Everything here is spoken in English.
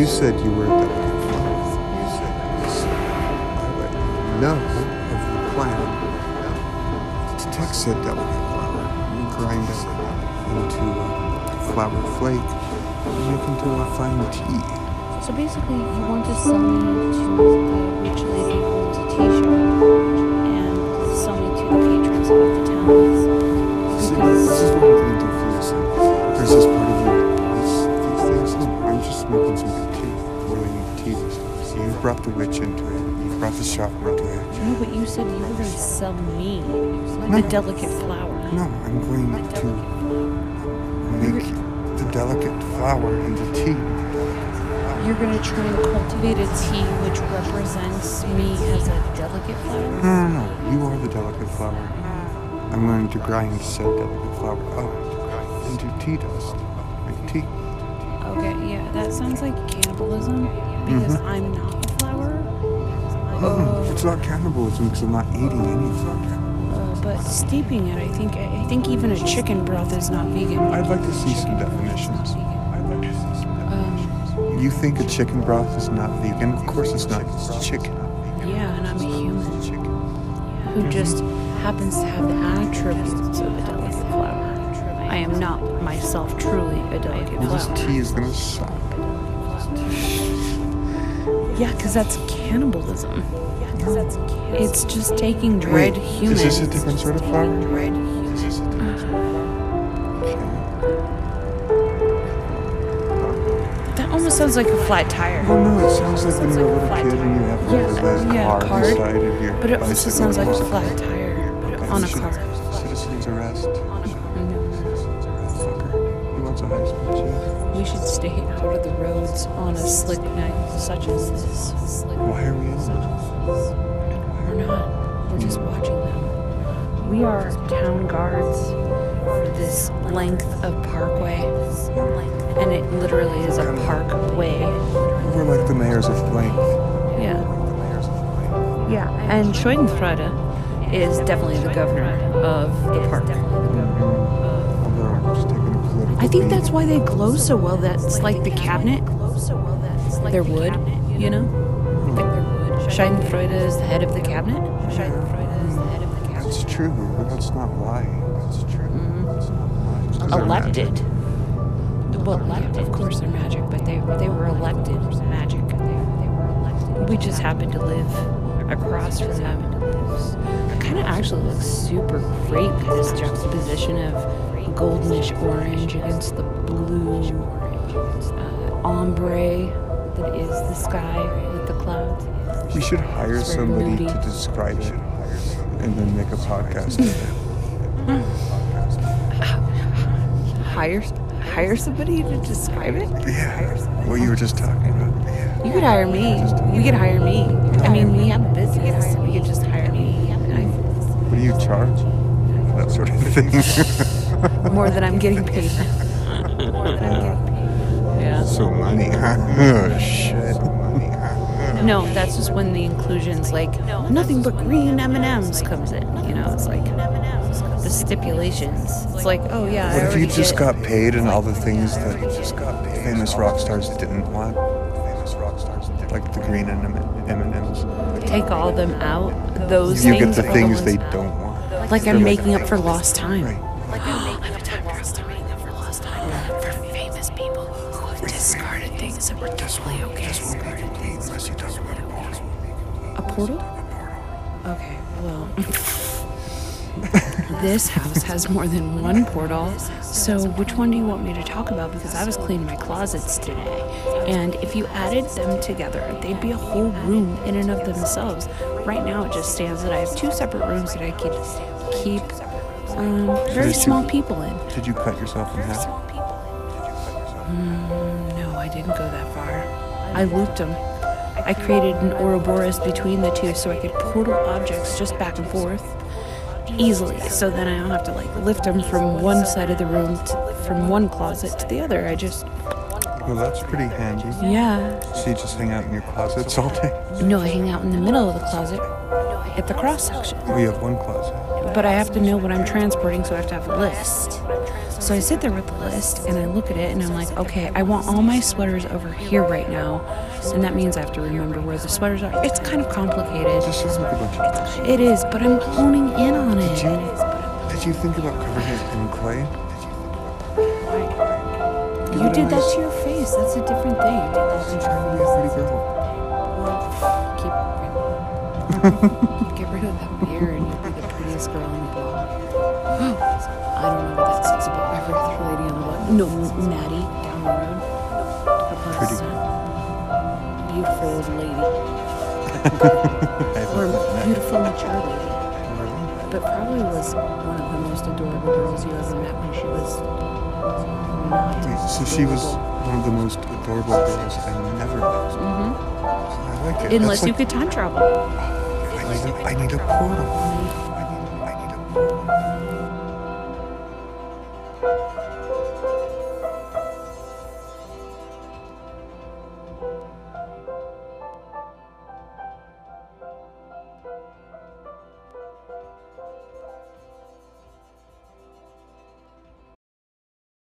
You said you were a delicate flower. You said this. I let you know of the plan to take said delicate flower and grind it into a flour flake and make into a fine tea. So basically, you want to sell me to the rich lady who owns a tea shop and sell me to the patrons of the town. This is what I'm going to do for you, son. There's this part of you that wants these things. No, I'm just making some good tea. Boiling tea and stuff. So you brought the witch into it. You brought the shop into it. No, but you said you were going to sell me the delicate flower. No, I'm going to make the delicate flower into tea. You're going to try and cultivate a tea which represents me as a delicate flower? No. You are the delicate flower. I'm going to grind said delicate flower up into tea dust. Make tea. Okay, yeah, that sounds like cannibalism because I'm not the flower. It's not cannibalism because I'm not eating any of it. But steeping it, I think even a chicken broth is not vegan. I'd like to see some definitions. You think a chicken broth is not vegan? Of course it's not. It's chicken. Yeah, and I'm a human who just happens to have the attributes of a delicate flower. I am not myself truly a delicate Well, this flower. tea is going to suck. Yeah, because that's cannibalism. It's just taking dread humans. Is this a different sort of flower? That almost sounds like a flat tire. Well, no, it sounds like when you're a little kid and you have a card inside of your But it also bicycle. sounds like a flat tire on a car. Citizen's arrest. Fucker. He wants a high school chief. We should stay out of the roads on a slick night such as this. Why are we in it? We're not. We're just watching them. We are town guards for this length of parkway. And it literally is a parkway. We're like the mayors of blank. Yeah. Yeah. And Schadenfreude is definitely the governor of the park. Although I'm just taking a political I think beat. that's why they glow so well. That's like the cabinet. They're wood, you know? Schadenfreude is the head of the cabinet. That's true, but that's not why. That's true. That's not why. It's 'cause they're Elected. magic. Well, of course they're magic, but they were elected magic. We just happen to live across from them. It kind of actually looks super great with this juxtaposition of goldenish orange against the blue ombre that is the sky with the clouds. We should hire It's very somebody moody. to describe it and then make a podcast of it. Hire somebody to describe it? Yeah, what you were just talking about. You could hire me. You could hire me. I mean, we have a business. You could just hire me. What do you charge? That sort of thing. More than I'm getting paid. Yeah. So money, huh? Oh, shit. No, that's just when the inclusions like nothing but green M&Ms comes in. You know, it's like the stipulations. It's like, oh yeah. What I if you already just get- got paid and all the things that famous rock stars didn't want? Like the green M&Ms. take all of them out? Those You get things the are things ones- they don't want. Like I'm making up for lost time. Right. For famous people who have discarded things that were totally okay. Unless you talk about A portal? Okay, well. This house has more than one portal, so which one do you want me to talk about? Because I was cleaning my closets today, and if you added them together, they'd be a whole room in and of themselves. Right now it just stands that I have two separate rooms that I could keep very small people in. Did you cut yourself in half? No, I didn't go that far. I looped them. I created an Ouroboros between the two so I could portal objects just back and forth easily. So then I don't have to like lift them from one side of the room, from one closet to the other. I just, Well, that's pretty handy. yeah. So you just hang out in your closets all day? No, I hang out in the middle of the closet at the cross section. Oh, you have one closet. But I have to know what I'm transporting, so I have to have a list. So I sit there with the list and I look at it and I'm like, okay, I want all my sweaters over here right now. And that means I have to remember where the sweaters are. It's kind of complicated. Just sounds like a bunch of... It is, but I'm honing in on it. Did you think about covering it in clay? You did that to your face. That's a different thing. I'm trying to be a pretty girl. Get rid of that beard and you'll be the prettiest girl in the block. I don't know what that says about every other lady on the block. No, Maddie down the road. Pretty. Beautiful old lady. Or beautiful mature lady. But probably was one of the most adorable girls you ever met when she was not. Wait, so she was one of the most adorable girls I never met. Mm-hmm. I like it. Unless That's you could time travel. I need a portal. I need a portal.